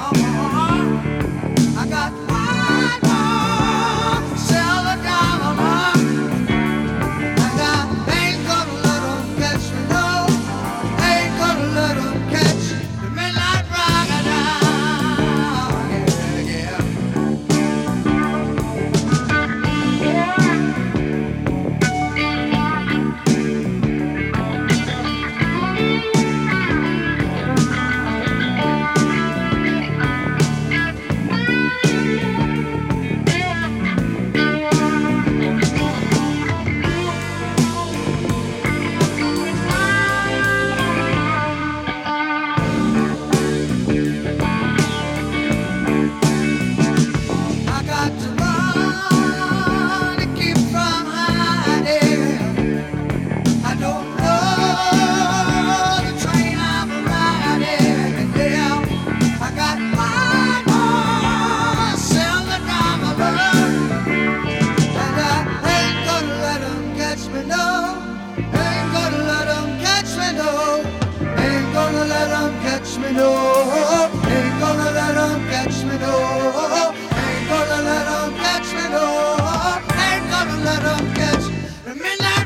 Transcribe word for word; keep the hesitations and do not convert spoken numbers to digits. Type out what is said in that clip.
I got one more silver dollar. And I ain't gonna let 'em catch me, no. Ain't gonna let 'em catch the midnight rider now. Yeah, yeah. I got to run to keep from hiding. I don't know the train I'm riding. Yeah, I got one more silver dollar, and I ain't gonna let 'em catch me, no. Ain't gonna let 'em catch me, no. Ain't gonna let 'em catch me, no. Ain't gonna let 'em catch me, no. Ain't gonna let 'em catch me, no. Ain't gonna let 'em catch the midnight.